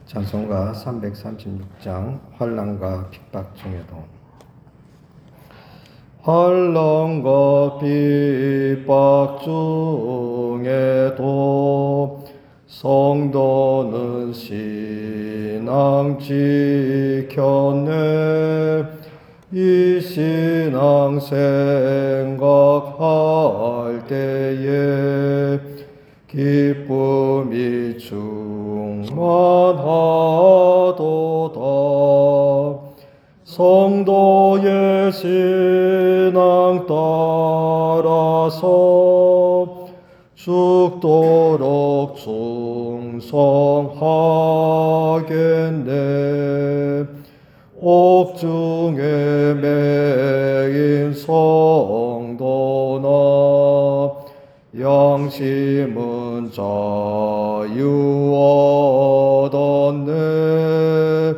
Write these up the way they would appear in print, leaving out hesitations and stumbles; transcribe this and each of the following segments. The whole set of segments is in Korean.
찬송가 336장 환난과 핍박 중에도 환난과 핍박 중에도 성도는 신앙 지켰네. 이 신앙 생각할 때에 기쁨이 충만하도다. 성도의 신앙 따라서 죽도록 충성하겠네. 옥중에 매인 성도나 양심은 자유 얻었네.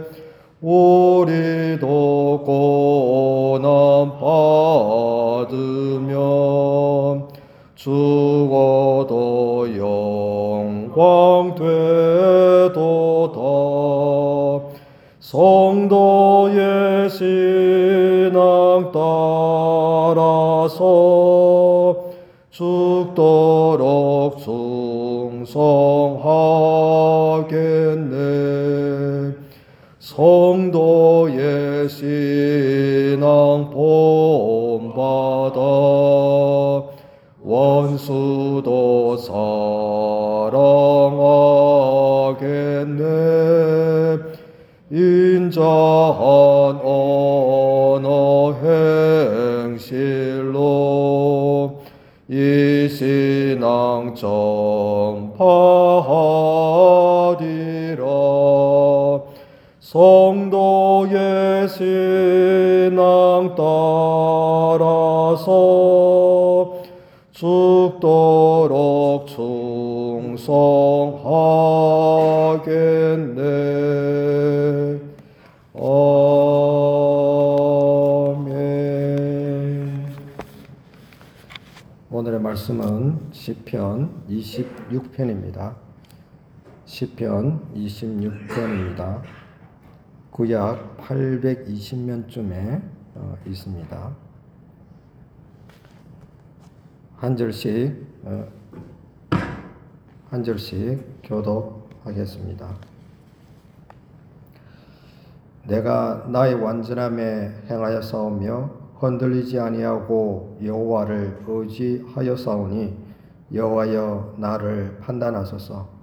우리도 고난 받으면 죽어도 영광 되도다. 성도의 신앙 따라서 죽도록 충성하겠네. 성도의 신앙 본받아 원수도 사랑하겠네. 인자한 언어 행실로 이 신앙 전파하리라. 성도의 신앙 따라서 죽도록 충성하겠네. 아멘. 오늘의 말씀은 시편 26편입니다. 시편 26편입니다. 구약 820년쯤에 있습니다. 한 절씩 교독하겠습니다. 내가 나의 완전함에 행하였사오며 흔들리지 아니하고 여호와를 의지하였사오니 여호와여 나를 판단하소서.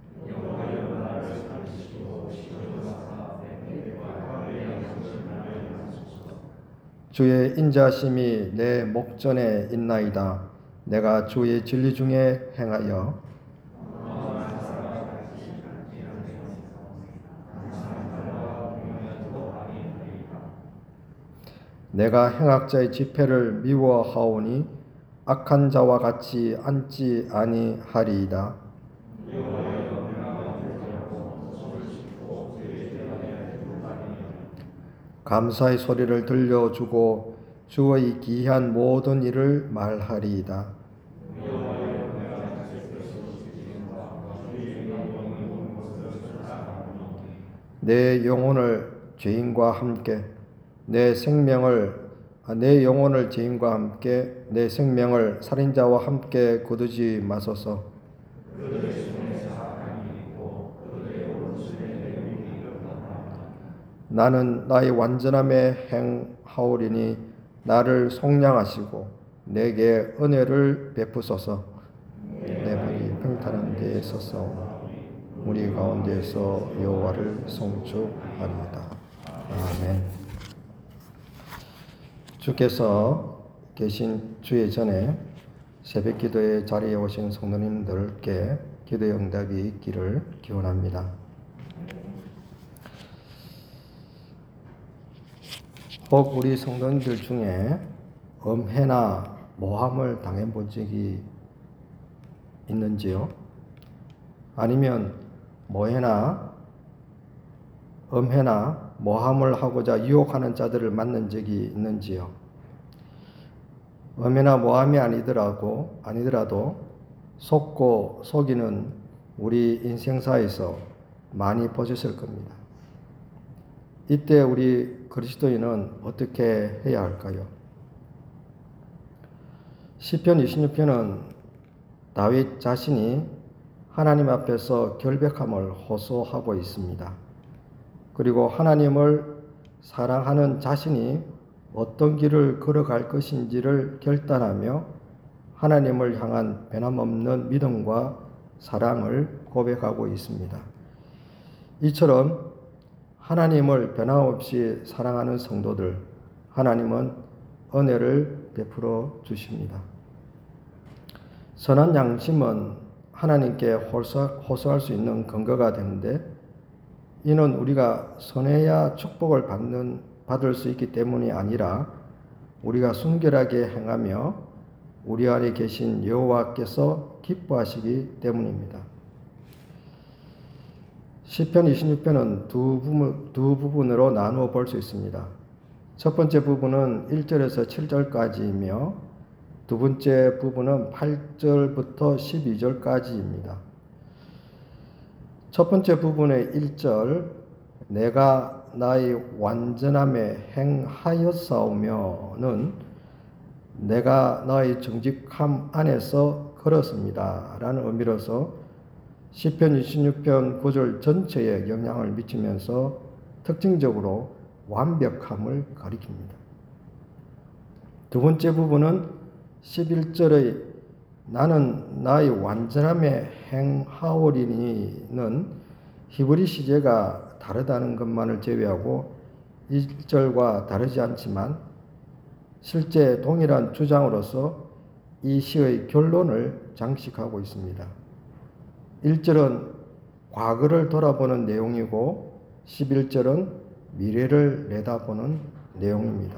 주의 인자심이 내 목전에 있나이다. 내가 주의 진리 중에 행하여 내가 행악자의 집회를 미워하오니 악한 자와 같이 앉지 아니하리이다. 감사의 소리를 들려주고 주의 기이한 모든 일을 말하리이다. 내 영혼을 죄인과 함께 내 영혼을 죄인과 함께 내 생명을 살인자와 함께 거두지 마소서. 나는 나의 완전함에 행하오리니 나를 속량하시고 내게 은혜를 베푸소서. 내 발이 평탄한 데에 서서 무리 가운데에서 여호와를 송축하리이다. 아멘. 주께서 계신 주의 전에 새벽 기도의 자리에 오신 성도님들께 기도의 응답이 있기를 기원합니다. 혹 우리 성도님들 중에 엄해나 모함을 당해본 적이 있는지요? 아니면 엄해나 모함을 하고자 유혹하는 자들을 만난 적이 있는지요? 엄해나 모함이 아니더라도 속고 속이는 우리 인생사에서 많이 보셨을 겁니다. 이때 우리 그리스도인은 어떻게 해야 할까요? 시편 26편은 다윗 자신이 하나님 앞에서 결백함을 호소하고 있습니다. 그리고 하나님을 사랑하는 자신이 어떤 길을 걸어갈 것인지를 결단하며 하나님을 향한 변함없는 믿음과 사랑을 고백하고 있습니다. 이처럼 하나님을 변함없이 사랑하는 성도들, 하나님은 은혜를 베풀어 주십니다. 선한 양심은 하나님께 호소할 수 있는 근거가 되는데, 이는 우리가 선해야 축복을 받을 수 있기 때문이 아니라 우리가 순결하게 행하며 우리 안에 계신 여호와께서 기뻐하시기 때문입니다. 시편 26편은 두 부분으로 나누어 볼 수 있습니다. 첫 번째 부분은 1절에서 7절까지이며 두 번째 부분은 8절부터 12절까지입니다. 첫 번째 부분의 1절, 내가 나의 완전함에 행하였사오며는 내가 나의 정직함 안에서 걸었습니다 라는 의미로서 시편 26편 9절 전체에 영향을 미치면서 특징적으로 완벽함을 가리킵니다. 두 번째 부분은 11절의 나는 나의 완전함에 행하오리니는 히브리 시제가 다르다는 것만을 제외하고 1절과 다르지 않지만 실제 동일한 주장으로서 이 시의 결론을 장식하고 있습니다. 1절은 과거를 돌아보는 내용이고 11절은 미래를 내다보는 내용입니다.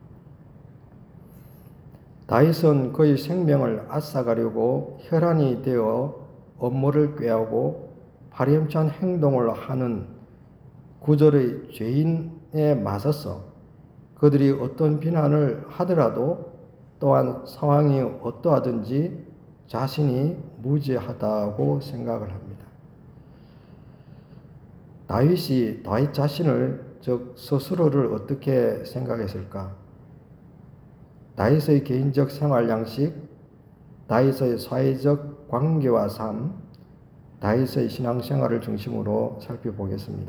다윗은 그의 생명을 앗아가려고 혈안이 되어 업무를 꾀하고 파렴치한 행동을 하는 구절의 죄인에 맞서서 그들이 어떤 비난을 하더라도 또한 상황이 어떠하든지 자신이 무죄하다고 생각을 합니다. 다윗 자신을 즉 스스로를 어떻게 생각했을까? 다윗의 개인적 생활 양식, 다윗의 사회적 관계와 삶, 다윗의 신앙생활을 중심으로 살펴보겠습니다.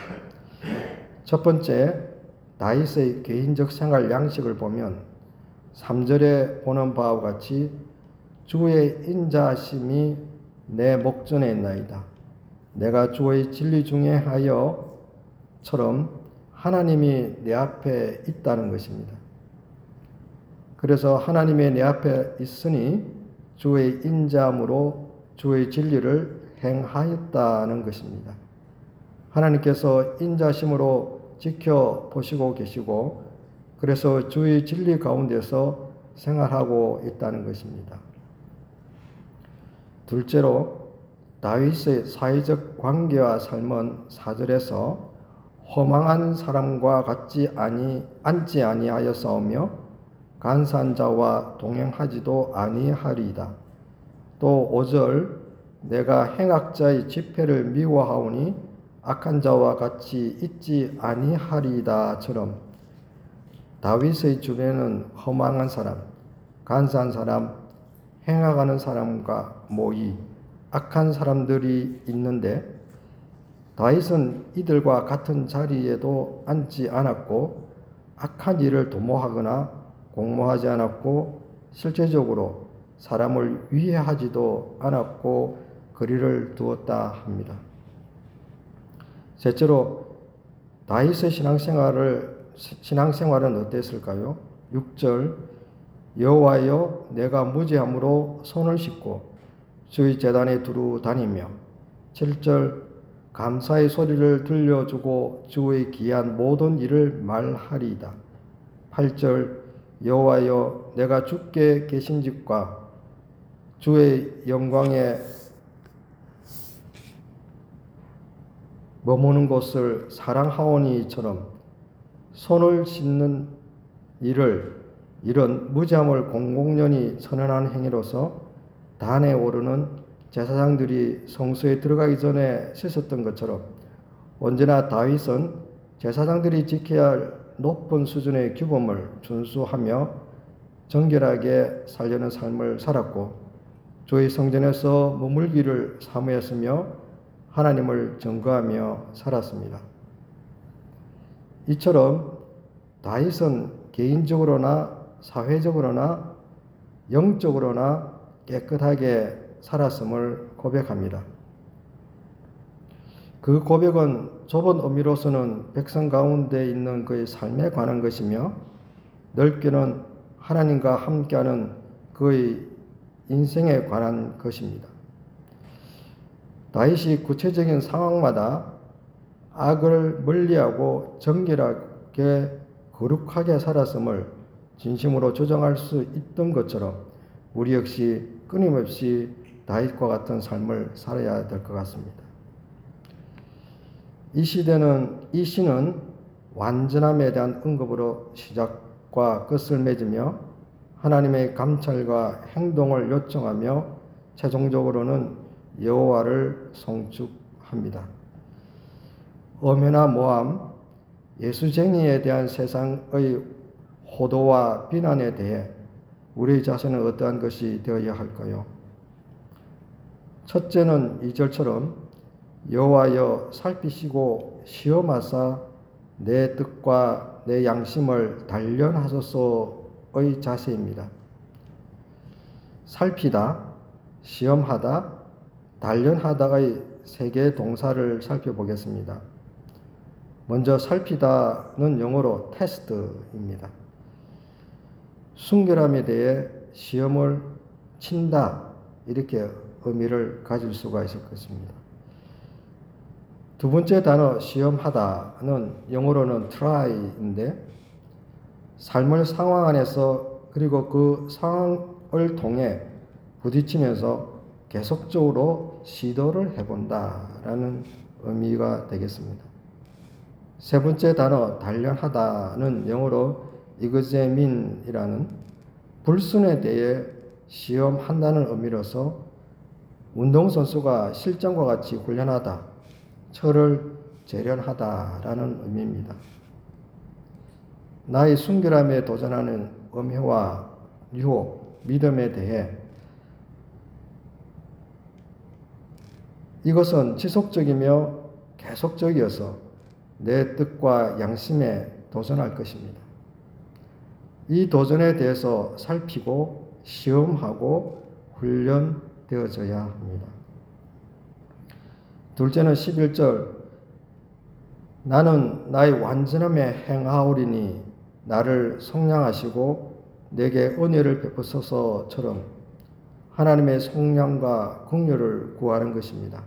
첫 번째, 다윗의 개인적 생활 양식을 보면 3절에 보는 바와 같이 주의 인자하심이 내 목전에 있나이다. 내가 주의 진리 중에 하여처럼 하나님이 내 앞에 있다는 것입니다. 그래서 하나님의 내 앞에 있으니 주의 인자함으로 주의 진리를 행하였다는 것입니다. 하나님께서 인자심으로 지켜보시고 계시고 그래서 주의 진리 가운데서 생활하고 있다는 것입니다. 둘째로 다윗의 사회적 관계와 삶은 4절에서 허망한 사람과 앉지 아니하였사오며 간사한 자와 동행하지도 아니하리이다. 또 5절 내가 행악자의 집회를 미워하오니 악한 자와 같이 있지 아니하리이다처럼 다윗의 주변에는 허망한 사람, 간사한 사람, 행악하는 사람과 모의, 악한 사람들이 있는데 다윗은 이들과 같은 자리에도 앉지 않았고 악한 일을 도모하거나 공모하지 않았고 실제적으로 사람을 위해하지도 않았고 거리를 두었다 합니다. 셋째로 다윗의 신앙생활은 어땠을까요? 6절 여호와여 내가 무죄함으로 손을 씻고 주의 제단에 두루 다니며 7절 감사의 소리를 들려주고 주의 기한 모든 일을 말하리이다. 8절 여호와여 내가 주께 계신 집과 주의 영광에 머무는 곳을 사랑하오니처럼 손을 씻는 이런 무죄함을 공공연히 선언한 행위로서 단에 오르는 제사장들이 성소에 들어가기 전에 씻었던 것처럼 언제나 다윗은 제사장들이 지켜야 할 높은 수준의 규범을 준수하며 정결하게 살려는 삶을 살았고 주의 성전에서 머물기를 사모했으며 하나님을 증거하며 살았습니다. 이처럼 다윗은 개인적으로나 사회적으로나 영적으로나 깨끗하게 살았음을 고백합니다. 그 고백은 좁은 의미로서는 백성 가운데 있는 그의 삶에 관한 것이며 넓게는 하나님과 함께하는 그의 인생에 관한 것입니다. 다윗이 구체적인 상황마다 악을 멀리하고 정결하게 거룩하게 살았음을 진심으로 주장할 수 있던 것처럼 우리 역시 끊임없이 다윗과 같은 삶을 살아야 될 것 같습니다. 이 시는 완전함에 대한 언급으로 시작과 끝을 맺으며 하나님의 감찰과 행동을 요청하며 최종적으로는 여호와를 송축합니다. 엄연나 모함, 예수쟁이에 대한 세상의 호도와 비난에 대해 우리 자신은 어떠한 것이 되어야 할까요? 첫째는 2절처럼 여호와여 살피시고 시험하사 내 뜻과 내 양심을 단련하소서의 자세입니다. 살피다, 시험하다, 단련하다의 세 개의 동사를 살펴보겠습니다. 먼저 살피다는 영어로 테스트입니다. 순결함에 대해 시험을 친다 이렇게 의미를 가질 수가 있을 것입니다. 두 번째 단어 시험하다는 영어로는 try인데 삶의 상황 안에서 그리고 그 상황을 통해 부딪히면서 계속적으로 시도를 해본다라는 의미가 되겠습니다. 세 번째 단어 단련하다는 영어로 examine이라는 불순에 대해 시험한다는 의미로서 운동선수가 실전과 같이 훈련하다, 철을 재련하다라는 의미입니다. 나의 순결함에 도전하는 음해와 유혹, 믿음에 대해 이것은 지속적이며 계속적이어서 내 뜻과 양심에 도전할 것입니다. 이 도전에 대해서 살피고 시험하고 훈련되어져야 합니다. 둘째는 11절 나는 나의 완전함에 행하오리니 나를 속량하시고 내게 은혜를 베푸소서처럼 하나님의 속량과 긍휼을 구하는 것입니다.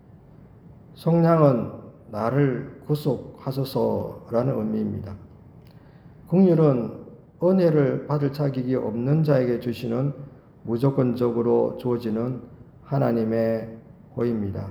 속량은 나를 구속하소서라는 의미입니다. 긍휼은 은혜를 받을 자격이 없는 자에게 주시는 무조건적으로 주어지는 하나님의 호입니다.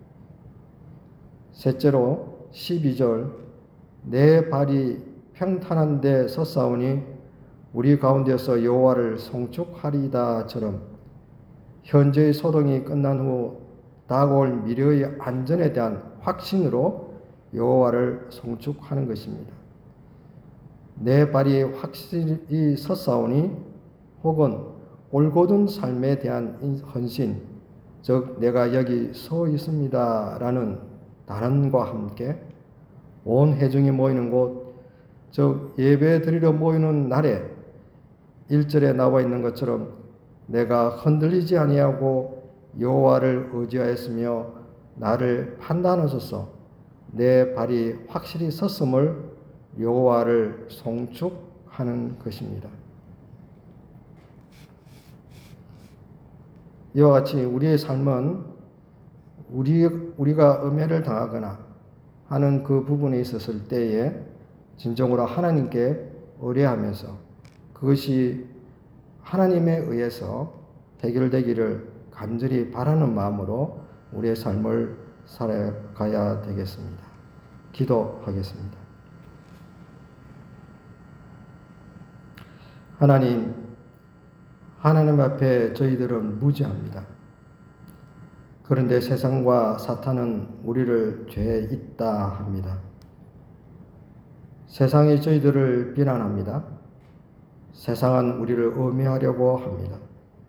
셋째로 12절 내 발이 평탄한 데 섰사오니 우리 가운데서 여호와를 송축하리다처럼 현재의 소동이 끝난 후 다가올 미래의 안전에 대한 확신으로 여호와를 송축하는 것입니다. 내 발이 확실히 섰사오니 혹은 올곧은 삶에 대한 헌신, 즉 내가 여기 서 있습니다라는 단언과 함께 온 회중이 모이는 곳, 즉 예배 드리러 모이는 날에 1절에 나와 있는 것처럼 내가 흔들리지 아니하고 여호와를 의지하였으며 나를 판단하소서 내 발이 확실히 섰음을 여호와를 송축하는 것입니다. 이와 같이 우리의 삶은 우리가 음해를 당하거나 하는 그 부분에 있었을 때에 진정으로 하나님께 의뢰하면서 그것이 하나님에 의해서 해결되기를 간절히 바라는 마음으로 우리의 삶을 살아가야 되겠습니다. 기도하겠습니다. 하나님 앞에 저희들은 무지합니다. 그런데 세상과 사탄은 우리를 죄에 있다 합니다. 세상이 저희들을 비난합니다. 세상은 우리를 음해하려고 합니다.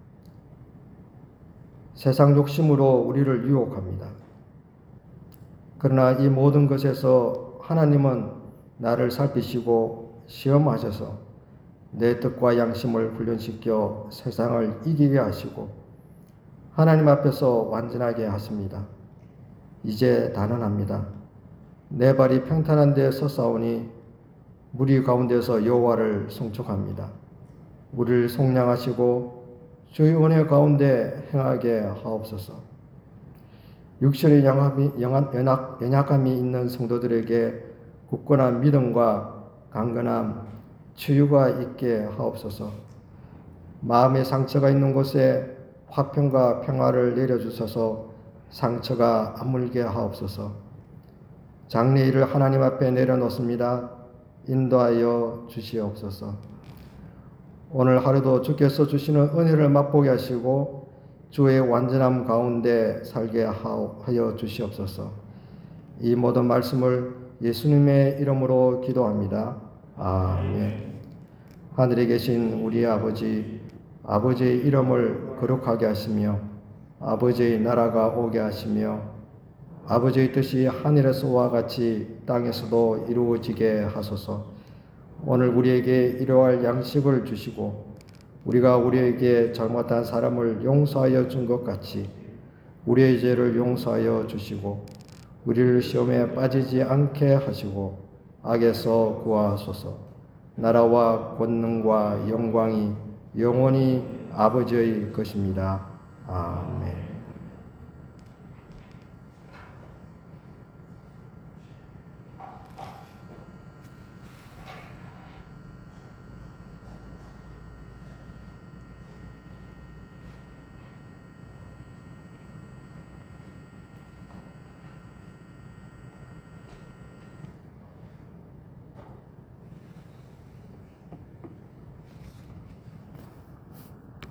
세상 욕심으로 우리를 유혹합니다. 그러나 이 모든 것에서 하나님은 나를 살피시고 시험하셔서 내 뜻과 양심을 훈련시켜 세상을 이기게 하시고 하나님 앞에서 완전하게 하십니다. 이제 단언합니다. 내 발이 평탄한 데 섰사오니 무리 가운데서 여호와를 송축합니다. 우리를 속량하시고 주의 은혜 가운데 행하게 하옵소서. 육신의 연약함이 있는 성도들에게 굳건한 믿음과 강건함, 치유가 있게 하옵소서. 마음의 상처가 있는 곳에 화평과 평화를 내려주셔서 상처가 아물게 하옵소서. 장래일을 하나님 앞에 내려놓습니다. 인도하여 주시옵소서. 오늘 하루도 주께서 주시는 은혜를 맛보게 하시고 주의 완전함 가운데 살게 하여 주시옵소서. 이 모든 말씀을 예수님의 이름으로 기도합니다. 아멘. 하늘에 계신 우리 아버지, 아버지의 이름을 거룩하게 하시며 아버지의 나라가 오게 하시며 아버지의 뜻이 하늘에서와 같이 땅에서도 이루어지게 하소서. 오늘 우리에게 일용할 양식을 주시고 우리가 우리에게 잘못한 사람을 용서하여 준 것 같이 우리의 죄를 용서하여 주시고 우리를 시험에 빠지지 않게 하시고 악에서 구하소서. 나라와 권능과 영광이 영원히 아버지의 것입니다. 아멘.